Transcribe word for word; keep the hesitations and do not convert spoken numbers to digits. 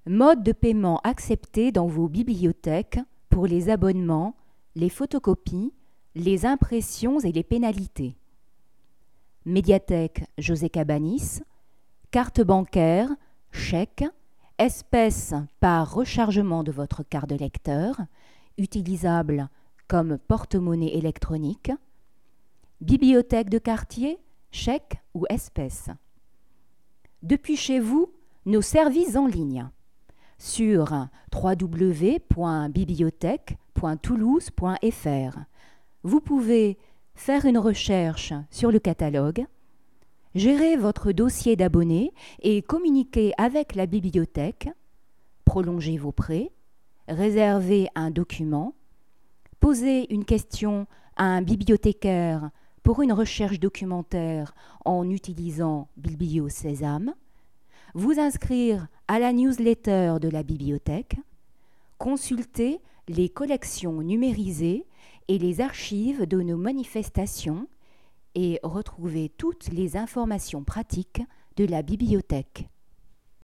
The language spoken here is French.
Mode de paiement accepté dans vos bibliothèques pour les abonnements, les photocopies, les impressions et les pénalités. Médiathèque José Cabanis, carte bancaire, chèque, espèces par rechargement de votre carte de lecteur, utilisable comme porte-monnaie électronique, bibliothèque de quartier, chèque ou espèces. Depuis chez vous, nos services en ligne sur w w w point bibliothèque point toulouse point f r. Vous pouvez faire une recherche sur le catalogue, gérer votre dossier d'abonné et communiquer avec la bibliothèque, prolonger vos prêts, réserver un document, poser une question à un bibliothécaire pour une recherche documentaire en utilisant Biblio Sésame, vous inscrire à la newsletter de la bibliothèque, consulter les collections numérisées et les archives de nos manifestations et retrouver toutes les informations pratiques de la bibliothèque.